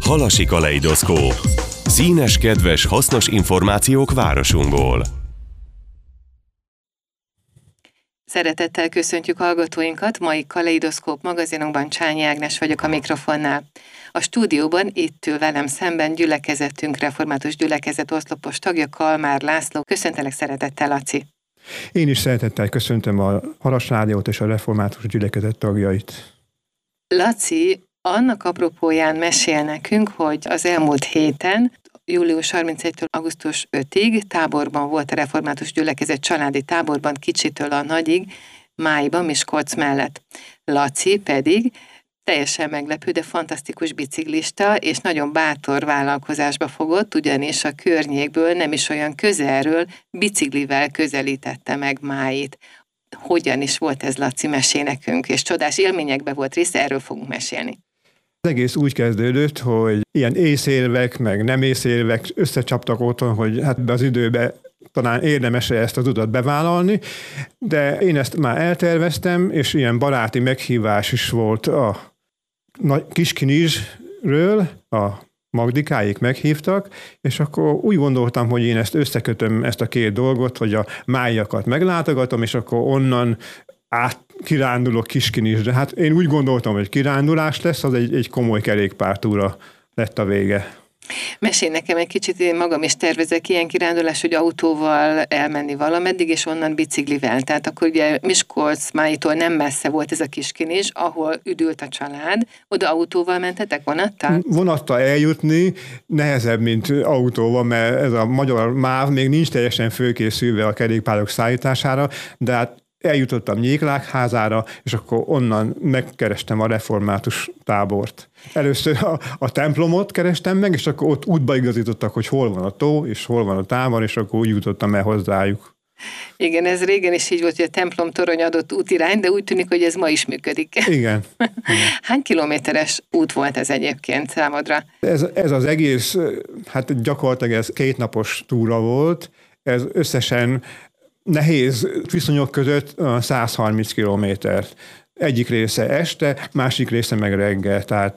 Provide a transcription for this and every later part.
Halasi kaleidoszkóp. Színes, kedves, hasznos információk városunkból. Szeretettel köszöntjük hallgatóinkat, mai Kaleidoszkóp magazinunkban Csányi Ágnes vagyok a mikrofonnál. A stúdióban itt ül velem szemben gyülekezetünk, református gyülekezet oszlopos tagja, Kalmár László. Köszöntelek szeretettel, Laci! Én is szeretettel köszöntöm a Halas Rádiót és a református gyülekezet tagjait. Laci, annak apropóján mesél nekünk, hogy az elmúlt héten, július 31-től augusztus 5-ig táborban volt a református gyülekezet, családi táborban, Kicsitől a Nagyig, Májban, Miskolc mellett. Laci pedig teljesen meglepő, de fantasztikus biciklista, és nagyon bátor vállalkozásba fogott, ugyanis a környékből, nem is olyan közelről, biciklivel közelítette meg Májit. Hogyan is volt ez, Laci, mesélj nekünk, és csodás élményekben volt része, erről fogunk mesélni. Az egész úgy kezdődött, hogy ilyen észérvek, meg nem észérvek összecsaptak otthon, hogy hát be az időben talán érdemes ezt az utat bevállalni, de én ezt már elterveztem, és ilyen baráti meghívás is volt a Kiskinizsről, a Magdikáik meghívtak, és akkor úgy gondoltam, hogy én ezt összekötöm, ezt a két dolgot, hogy a májakat meglátogatom, és akkor onnan kirándulok Kiskinizsre. Hát én úgy gondoltam, hogy kirándulás lesz, az egy komoly kerékpártúra lett a vége. Mesélj nekem egy kicsit, én magam is tervezek ilyen kirándulás, hogy autóval elmenni valameddig, és onnan biciklivel. Tehát akkor ugye Miskolc-Májtól nem messze volt ez a Kiskinizs, ahol üdült a család. Oda autóval mentetek, vonattal? Vonattal eljutni nehezebb, mint autóval, mert ez a magyar MÁV még nincs teljesen fölkészülve a kerékpárok szállítására, de hát eljutottam Nyéklákházára, és akkor onnan megkerestem a református tábort. Először a templomot kerestem meg, és akkor ott útba igazítottak, hogy hol van a tó, és hol van a tábor, és akkor úgy jutottam el hozzájuk. Igen, ez régen is így volt, hogy a templom torony adott útirány, de úgy tűnik, hogy ez ma is működik. Igen. Hány kilométeres út volt ez egyébként számodra? Ez az egész, hát gyakorlatilag ez 2 napos túra volt, ez összesen nehéz viszonyok között 130 kilométert. Egyik része este, másik része meg reggel. Tehát...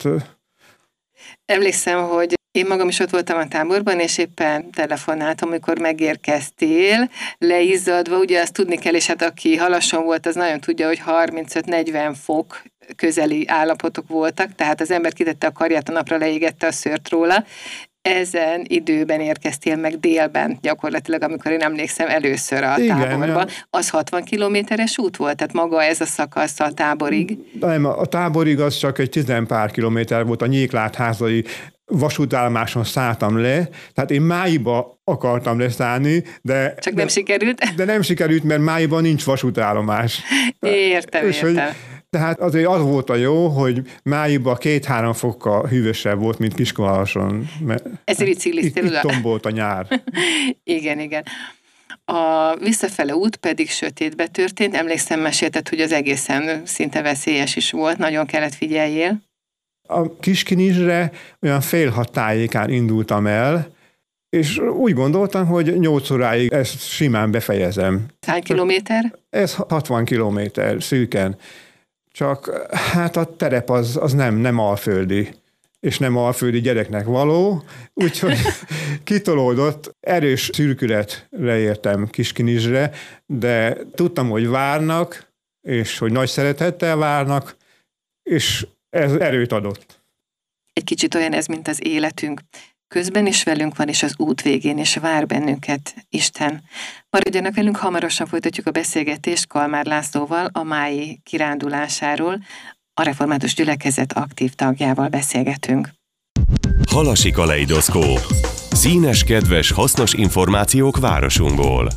Emlékszem, hogy én magam is ott voltam a táborban, és éppen telefonáltam, amikor megérkeztél, leizzadva, ugye azt tudni kell, és hát aki Halason volt, az nagyon tudja, hogy 35-40 fok közeli állapotok voltak, tehát az ember kitette a karját, a napra leégette a szőrt róla. Ezen időben érkeztél meg délben, gyakorlatilag, amikor én emlékszem először a táborban. Az 60 kilométeres út volt, tehát maga ez a szakasz a táborig? Nem, a táborig az csak egy 10 pár kilométer volt, a Nyéklátházai vasútállomáson szálltam le, tehát én Májba akartam leszállni, de... Csak nem sikerült? De nem sikerült, mert Májban nincs vasútállomás. Értem. Tehát azért az volt a jó, hogy Májban 2-3 fokkal hűvösebb volt, mint Kiskunhalason. Ez bicikliztél oda? Itt tombolt a nyár. Igen. A visszafele út pedig sötétbe történt. Emlékszem, mesélted, hogy az egészen szinte veszélyes is volt, nagyon kellett figyeljél. A Kiskinizsre olyan 5:30 tájékán indultam el, és úgy gondoltam, hogy 8 óráig ezt simán befejezem. Hány kilométer? Ez 60 kilométer szűken. Csak hát a terep az nem alföldi, és nem alföldi gyereknek való, úgyhogy kitolódott, erős szürkületre értem Kiskinizsre, de tudtam, hogy várnak, és hogy nagy szeretettel várnak, és ez erőt adott. Egy kicsit olyan ez, mint az életünk. Közben is velünk van, és az út végén is vár bennünket Isten. Maradjanak velünk, hamarosan folytatjuk a beszélgetést Kalmár Lászlóval a mái kirándulásáról. A református gyülekezet aktív tagjával beszélgetünk. Halasi kaleidoszkóp. Színes, kedves, hasznos információk városunkból.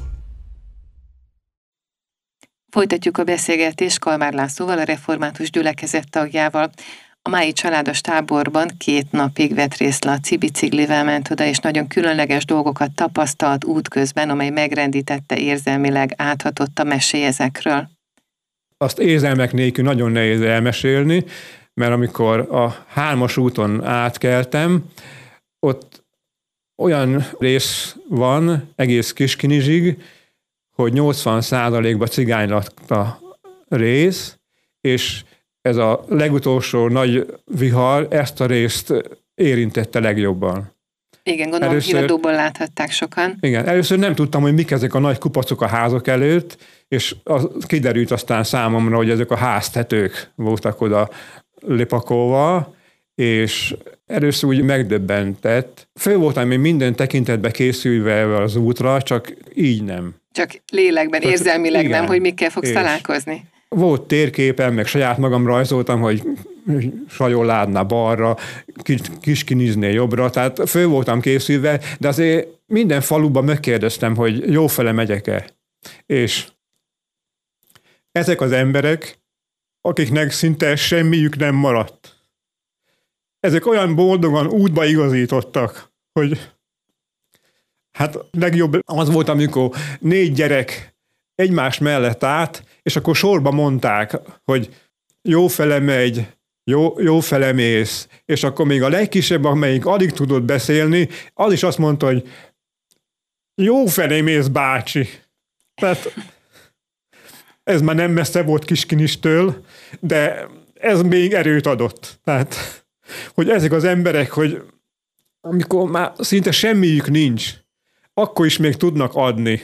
Folytatjuk a beszélgetést Kalmár Lászlóval, a református gyülekezet tagjával. A mái családos táborban 2 napig vett részt Laci, biciklivel ment oda, és nagyon különleges dolgokat tapasztalt útközben, amely megrendítette érzelmileg, áthatotta. Mesélj ezekről. Azt érzelmek nélkül nagyon nehéz elmesélni, mert amikor a 3-as úton átkeltem, ott olyan rész van egész Kiskinizsig, hogy 80%-ban cigány lakta rész, és ez a legutolsó nagy vihar ezt a részt érintette legjobban. Igen, gondolom híradóból láthatták sokan. Igen, először nem tudtam, hogy mik ezek a nagy kupacok a házak előtt, és kiderült aztán számomra, hogy ezek a háztetők voltak oda lepakolva, és először úgy megdöbbentett. Föl voltam még minden tekintetbe készülve az útra, csak így nem. Csak lélekben, érzelmileg igen, nem, hogy mikkel fogsz találkozni. Volt térképem, meg saját magam rajzoltam, hogy Sajoládna balra, Kiskinizné jobbra, tehát föl voltam készülve, de azért minden faluban megkérdeztem, hogy jófele megyek-e. És ezek az emberek, akiknek szinte semmiük nem maradt, ezek olyan boldogan útba igazítottak, hogy hát legjobb az volt, amikor 4 gyerek egymás mellett állt, és akkor sorba mondták, hogy jófele megy, jófele mész, és akkor még a legkisebb, amelyik alig tudott beszélni, az is azt mondta, hogy jófele mész, bácsi. Tehát ez már nem messze volt Kiskinistől, de ez még erőt adott. Tehát, hogy ezek az emberek, hogy amikor már szinte semmiük nincs, akkor is még tudnak adni.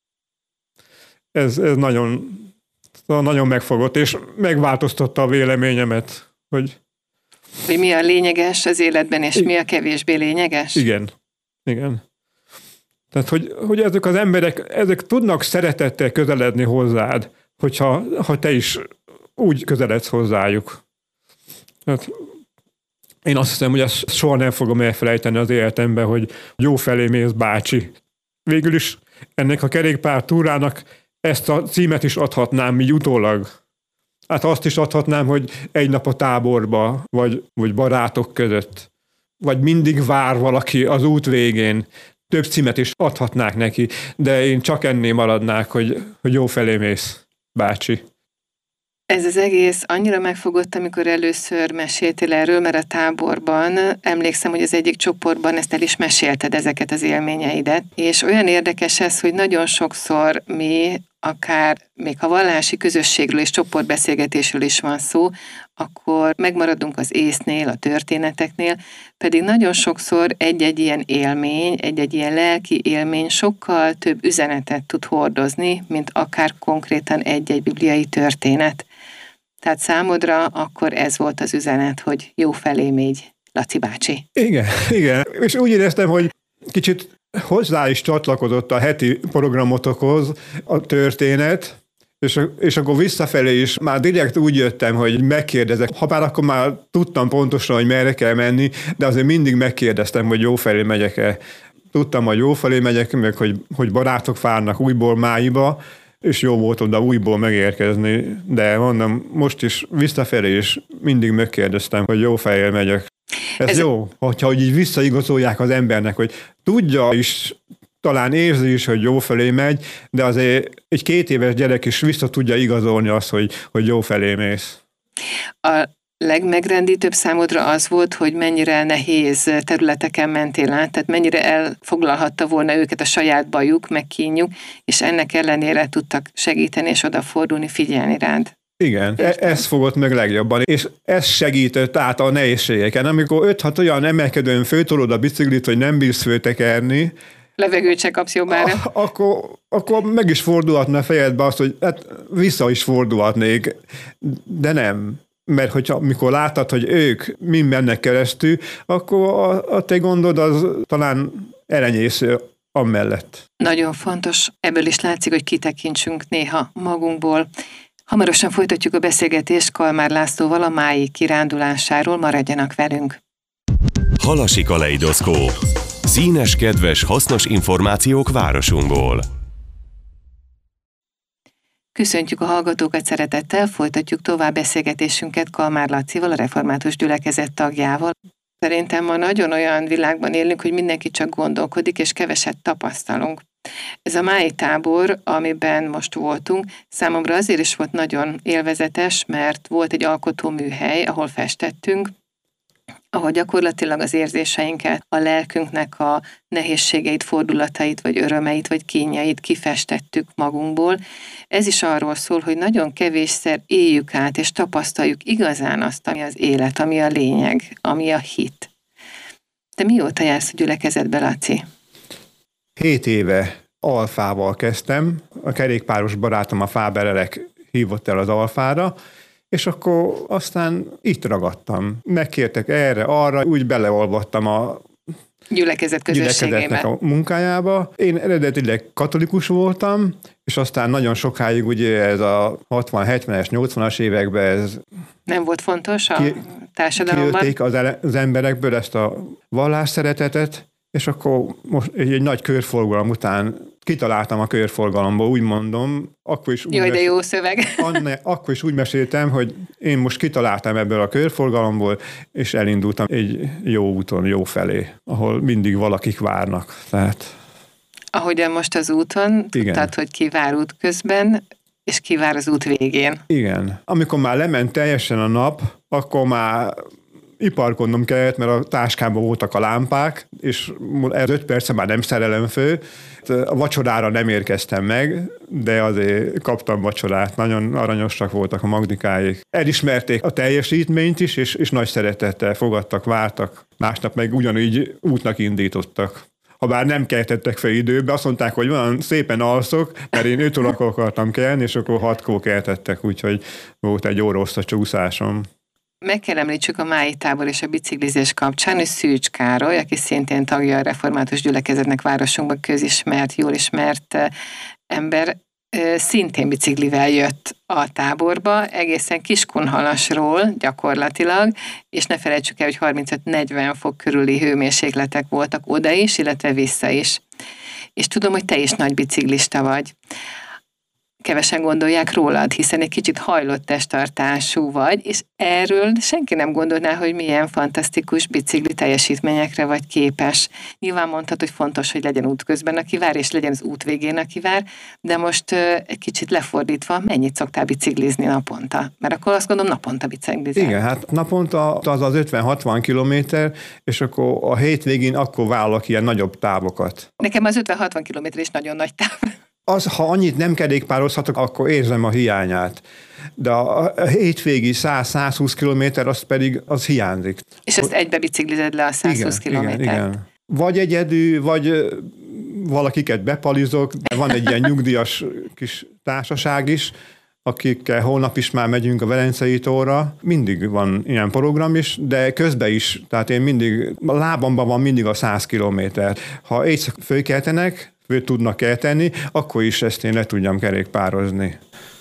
Ez nagyon, nagyon megfogott, és megváltoztatta a véleményemet, hogy mi a lényeges az életben, és mi a kevésbé lényeges? Igen. Tehát, hogy ezek az emberek, ezek tudnak szeretettel közeledni hozzád, ha te is úgy közeledsz hozzájuk. Tehát én azt hiszem, hogy ezt soha nem fogom elfelejteni az életemben, hogy jó felé mész, bácsi. Végül is ennek a kerékpár túrának ezt a címet is adhatnám így utólag. Hát azt is adhatnám, hogy egy nap a táborba, vagy barátok között, vagy mindig vár valaki az út végén. Több címet is adhatnák neki, de én csak ennél maradnák, hogy jó felé mész, bácsi. Ez az egész annyira megfogott, amikor először meséltél erről, mert a táborban emlékszem, hogy az egyik csoportban ezt el is mesélted, ezeket az élményeidet, és olyan érdekes ez, hogy nagyon sokszor mi, akár még ha vallási közösségről és csoportbeszélgetésről is van szó, akkor megmaradunk az észnél, a történeteknél, pedig nagyon sokszor egy-egy ilyen élmény, egy-egy ilyen lelki élmény sokkal több üzenetet tud hordozni, mint akár konkrétan egy-egy bibliai történet. Tehát számodra akkor ez volt az üzenet, hogy jó felé mégy, Laci bácsi. Igen. És úgy éreztem, hogy kicsit hozzá is csatlakozott a heti programotokhoz a történet, és akkor visszafelé is már direkt úgy jöttem, hogy megkérdezek. Habár akkor már tudtam pontosan, hogy merre kell menni, de azért mindig megkérdeztem, hogy jó felé megyek-e. Tudtam, hogy jó felé megyek, meg hogy barátok várnak újból Máiba, és jó volt oda újból megérkezni, de mondom, most is visszafelé is mindig megkérdeztem, hogy jó felé megyek. Ez jó, hogyha így visszaigazolják az embernek, hogy tudja is, talán érzi is, hogy jó felé megy, de azért egy 2 éves gyerek is vissza tudja igazolni azt, hogy jó felé mész. A legmegrendítőbb számodra az volt, hogy mennyire nehéz területeken mentél át, tehát mennyire elfoglalhatta volna őket a saját bajuk, meg kínjuk, és ennek ellenére tudtak segíteni és odafordulni, figyelni rád. Igen, ez fogott meg legjobban, és ez segített át a nehézségeken. Amikor 5-6 olyan emelkedőn föltolod a biciklit, hogy nem bírsz föltekerni, levegőt se kapsz jobbára. Akkor meg is fordulhatna a fejedbe azt, hogy hát vissza is fordulhatnék, de nem. Mert mikor látod, hogy ők mind mennek keresztül, akkor a te gondod az talán elenyésző amellett. Nagyon fontos. Ebből is látszik, hogy kitekintsünk néha magunkból. Hamarosan folytatjuk a beszélgetést Kalmár Lászlóval a mái kirándulásáról, maradjanak velünk. Halasi kaleidoszkóp. Színes, kedves, hasznos információk városunkból. Köszöntjük a hallgatókat szeretettel, folytatjuk tovább beszélgetésünket Kalmár Lacival, a Református Gyülekezet tagjával. Szerintem ma nagyon olyan világban élünk, hogy mindenki csak gondolkodik, és keveset tapasztalunk. Ez a mái tábor, amiben most voltunk, számomra azért is volt nagyon élvezetes, mert volt egy alkotóműhely, ahol festettünk, ahol gyakorlatilag az érzéseinket, a lelkünknek a nehézségeit, fordulatait, vagy örömeit, vagy kínjait kifestettük magunkból. Ez is arról szól, hogy nagyon kevésszer éljük át, és tapasztaljuk igazán azt, ami az élet, ami a lényeg, ami a hit. Te mióta jársz a gyülekezetbe, Laci? 7 éve alfával kezdtem, a kerékpáros barátom, a Fáberelek hívott el az alfára, és akkor aztán itt ragadtam. Megkértek erre, arra, úgy beleolvattam a Gyülekezet közösségébe. A munkájába. Én eredetileg katolikus voltam, és aztán nagyon sokáig ugye ez a 60, 70-es, 80-as években ez nem volt fontos a társadalomban? Kiölték az emberekből ezt a vallásszeretetet, és akkor most egy nagy körforgalom után kitaláltam a körforgalomból, úgy mondom. Akkor is Jaj, de jó szöveg. Akkor is úgy meséltem, hogy én most kitaláltam ebből a körforgalomból, és elindultam egy jó úton, jó felé, ahol mindig valakik várnak. Tehát... Ahogyan most az úton, tudtad, hogy ki vár út közben, és ki vár az út végén. Igen. Amikor már lement teljesen a nap, akkor már iparkodnom kellett, mert a táskában voltak a lámpák, és ez 5 perce már nem szerelem fő. A vacsorára nem érkeztem meg, de azért kaptam vacsorát. Nagyon aranyosak voltak a magdikáik. Elismerték a teljesítményt is, és nagy szeretettel fogadtak, vártak. Másnap meg ugyanígy útnak indítottak. Habár nem keltettek fel időbe, azt mondták, hogy van, szépen alszok, mert én 5 órakor akartam kelni, és akkor 6-kor keltettek, úgyhogy volt egy óra a csúszásom. Meg kell említsük a Mályi tábor és a biciklizés kapcsán, hogy Szűcs Károly, aki szintén tagja a református gyülekezetnek városunkban, közismert, jól ismert ember, szintén biciklivel jött a táborba, egészen Kiskunhalasról gyakorlatilag, és ne felejtsük el, hogy 35-40 fok körüli hőmérsékletek voltak oda is, illetve vissza is. És tudom, hogy te is nagy biciklista vagy. Kevesen gondolják rólad, hiszen egy kicsit hajlott testtartású vagy, és erről senki nem gondolná, hogy milyen fantasztikus bicikli teljesítményekre vagy képes. Nyilván mondtad, hogy fontos, hogy legyen útközben aki vár, és legyen az út végén aki vár, de most egy kicsit lefordítva, mennyit szoktál biciklizni naponta? Mert akkor azt gondolom, naponta biciklizel. Igen, hát naponta az 50-60 kilométer, és akkor a hétvégén akkor vállalok ilyen nagyobb távokat. Nekem az 50-60 kilométer is nagyon nagy táv. Ha annyit nem kerékpározhatok, akkor érzem a hiányát. De a hétvégi 100-120 kilométer, az pedig hiányzik. És ezt egybe biciklized le a 120 kilométert? Igen. Vagy egyedül, vagy valakiket bepalizok, de van egy ilyen nyugdíjas kis társaság is, akikkel holnap is már megyünk a Velencei tóra. Mindig van ilyen program is, de közben is, tehát én mindig, a lábamban van mindig a 100 kilométer. Ha éjszaka fölkeltenek, tudnak kelteni, akkor is ezt én le tudjam kerékpározni.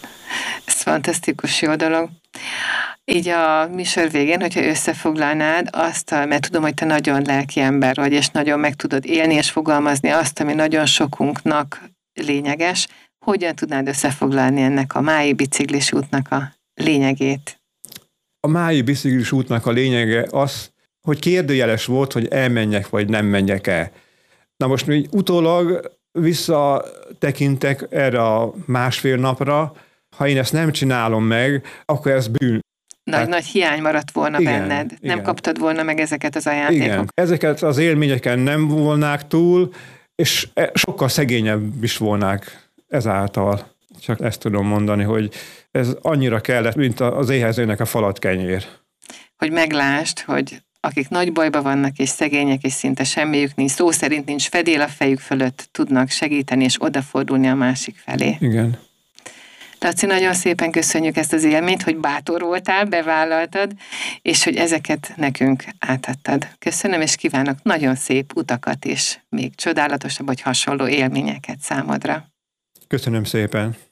Ez fantasztikus jó dolog. Így a műsor végén, hogyha összefoglalnád azt, mert tudom, hogy te nagyon lelki ember vagy, és nagyon meg tudod élni és fogalmazni azt, ami nagyon sokunknak lényeges, hogyan tudnád összefoglalni ennek a Mályi biciklis útnak a lényegét? A Mályi biciklis útnak a lényege az, hogy kérdőjeles volt, hogy elmenjek vagy nem menjek el. Na most még utólag visszatekintek erre a 1,5 napra, ha én ezt nem csinálom meg, akkor ez bűn. Nagy hiány maradt volna benned. Nem kaptad volna meg ezeket az ajándékokat. Igen. Ezeket az élményeken nem volnák túl, és sokkal szegényebb is volnák ezáltal. Csak ezt tudom mondani, hogy ez annyira kellett, mint az éhezőnek a falatkenyér. Hogy meglásd, hogy akik nagy bajban vannak, és szegények, és szinte semmiük nincs, szó szerint nincs fedél a fejük fölött, tudnak segíteni, és odafordulni a másik felé. Igen. Laci, nagyon szépen köszönjük ezt az élményt, hogy bátor voltál, bevállaltad, és hogy ezeket nekünk átadtad. Köszönöm, és kívánok nagyon szép utakat, és még csodálatosabb, vagy hasonló élményeket számodra. Köszönöm szépen.